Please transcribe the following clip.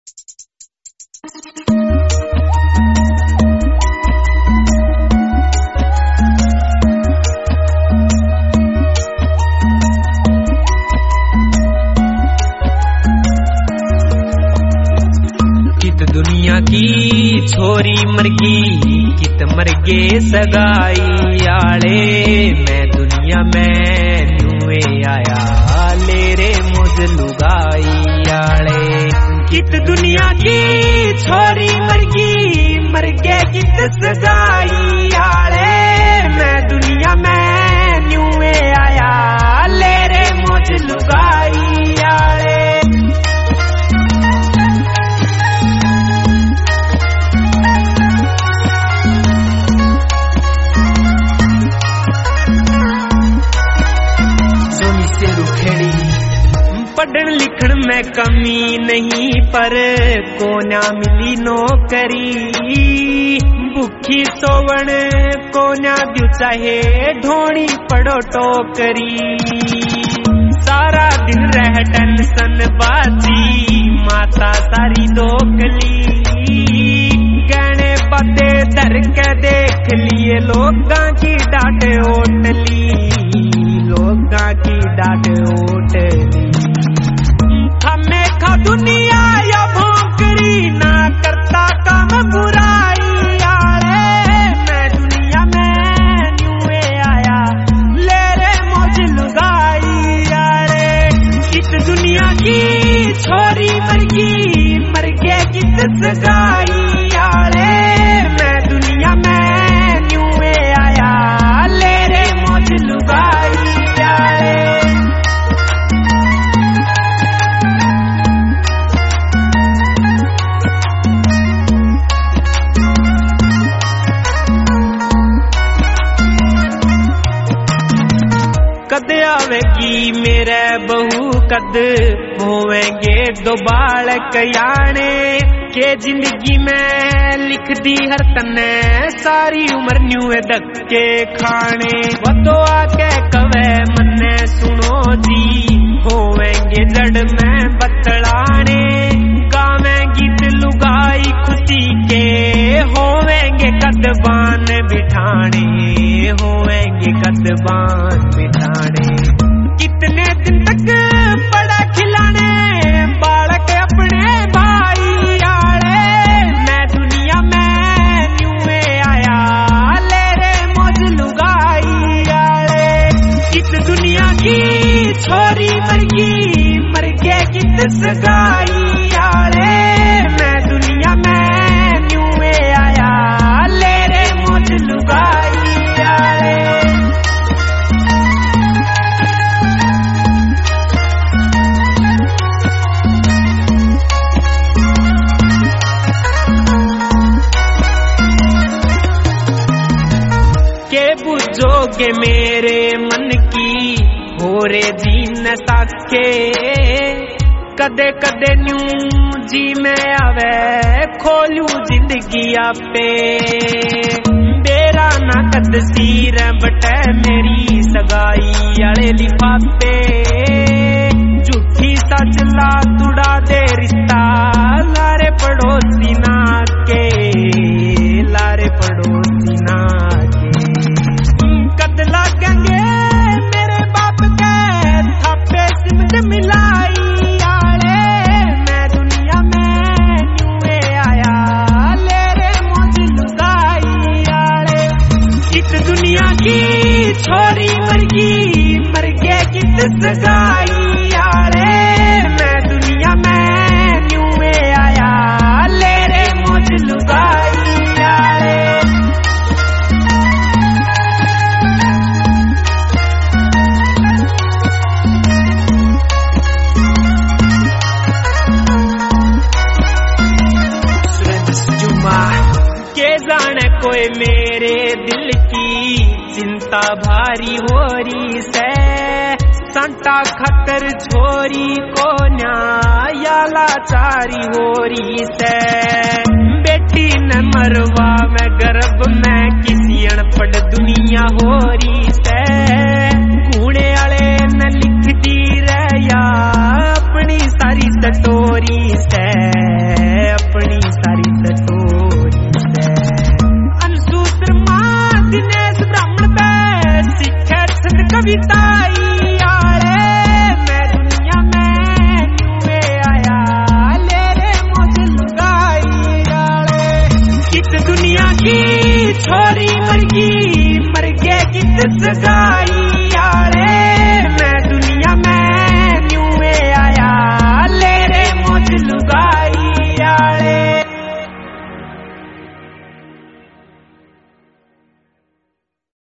दुनिया की छोरी मरगी कित मरगे सगाई आले, मैं दुनिया में नुए आया ले रे मुझ लुगाई आले। कित दुनिया की छोरी मरगी मरगे कित सगाई आले, मैं दुनिया में नुए आया ले रे मुझ लुगाई आले। पढ़न लिखन में कमी नहीं पर कोना मिली नौकरी, भूखी सोवण कोना द्यू चाहे ढोणी पड़ो टोकरी। सारा दिन रह टेंशन बाजी माता सारी दोकली, गहने बाते धर के देख लिए लोगां की डांट ओटली, लोगां की डांट ओटली। दुनिया या भोंकरी ना करता काम बुराई आले, मैं दुनिया में न्यूए आया ले रे मौज लुगाई आले। इस दुनिया की छोरी मरगी मरगे कित सगाई आले, मैं दुनिया में न्यूए आया ले रे मौज लुगाई आले। कद आवेगी मेरे बहू कद होवेंगे दो बालक याने, के जिंदगी में लिख दी हर तने सारी उम्र न्यूए धक्के खाने। वो तो आके कवे मन्ने सुनो जी होवेंगे जड़ में बतलाने, गावे गीत लुगाई खुशी के होवेंगे कदबान बिठाने, होवेंगे कदबान बिठाने। कितने दिन तक बड़ा खिलाने बालक अपने भाई आले, मैं दुनिया में न्यूए आया ले रे मौज लुगाई आले। इस दुनिया की छोरी मरगी मरगे कित सगाई आले, मैं दुनिया में न्यूए आया ले रे मौज लुगाई आले। बुझोगे मेरे मन की हो रे जीन ताके, कदे कदे न्यू जी में आवे खोलू जिंदगी आपे। बेरा ना कद सीर बटे मेरी सगाई आले लिफाफे, झूठी सच ला तुड़ा दे रिश्ता लारे पड़ोसी ना के, लारे पड़ोसी ना के। कद लागेंगे मेरे बाप के थापे सिमट मिलाई आले, मैं दुनिया में न्यूए आया ले रे मौज लुगाई आले। इस दुनिया की छोरी मरगी मरगे कित सगाई आले, मैं दुनिया में न्यूए आया ले रे मौज लुगाई आले। कोई मेरे दिल की चिंता भारी हो रही से, संता खतर छोरी को न्याय लाचारी हो रही से। बेटी न मरवा में गर्भ में किसी अनपढ़ दुनिया हो रही से, कूड़े आले न लिख दी रहा अपनी सारी सटोरी से। कविताई आले मैं दुनिया में न्यूए आया ले रे मुझे लुगाई डाले। कित दुनिया की छोरी मर गई मर गए कित सगाई आले।